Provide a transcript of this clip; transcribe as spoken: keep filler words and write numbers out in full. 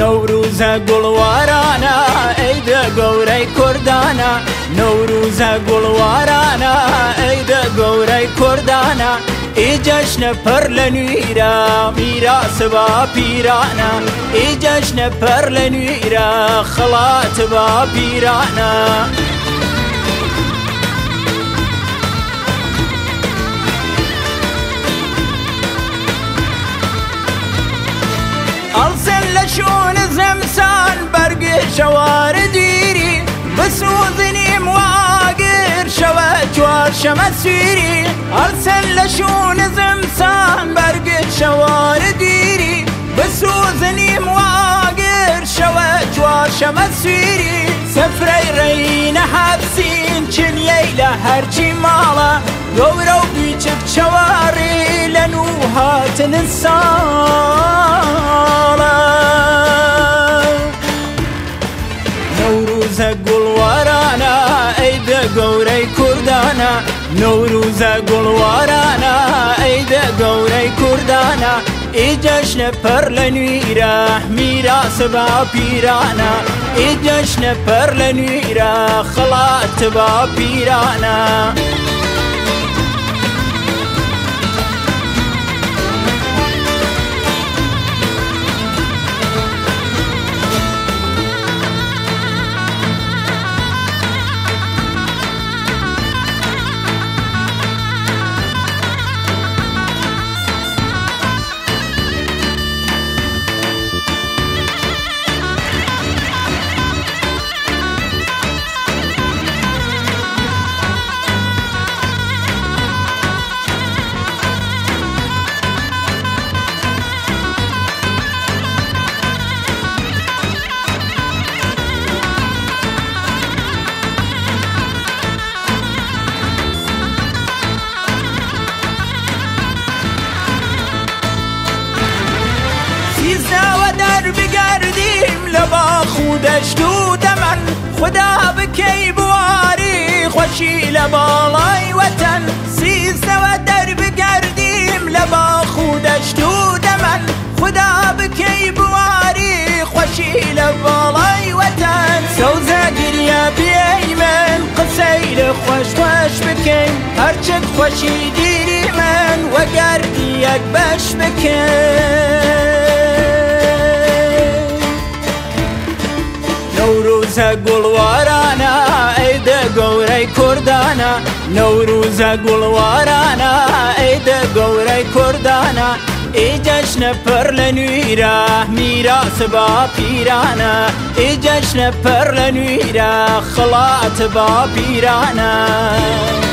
نەوروزە گوڵوارانە ئەیدە گەورەی کوردانە نەوروزە گوڵوارانە ئەیدە گەورەی کوردانە ئی جەشنە پەر لە نوێرە میراسە بە پیرانە ئی جەشنە پەر لە نوێرە خەڵاتە بە پیرانە ئەڵسن لە شوون زەمسان بەرگی شەوارە دیری بسوزنیم واگر شەوە چوارشەمە سویری ئەڵسن لە شوون زەمسان بەرگی شەوارە دیری بسوزنیم واگر شەوە چوارشەمە سویری سەفرەی ڕێینە حەبسین چنیەی لە هەرچی ماڵە گەورە و بیچک چەواری لە نوو هاتن ساڵە نەوروزە گوڵوارانە ئەیدە گەورەی کوردانە نەوروزە گوڵوارانە ئەیدە گەورەی کوردانە ئی جەشنە پەر لە نوێرە میراسە بە پیرانە ئی جەشنە پەر لە نوێرە خەڵاتە بە پیرانە سیزدەوە دەربگەردیم لە باخ و دەشت و دەمەن خدا بکەی بواری خۆشی لە باڵای وەتەن سیزدەوە دەربگەردیم لە باخ و دەشت و دەمەن خدا بکەی بواری خۆشی لە باڵای وەتەن سەوزە گریە بێی من قسەی لە خۆش خۆش بکەین هەرچەند خۆشی دیری من وەگەردی یەک بەش بکەین نەوروزە گوڵوارانە ئەیدە گەورەی کوردانە نەوروزە گوڵوارانە ئەیدە گەورەی کوردانە ئی جەشنە پەر لە نوێرە میراسە بە پیرانە ئی جەشنە پەر لە نوێرە خەڵاتە بە پیرانە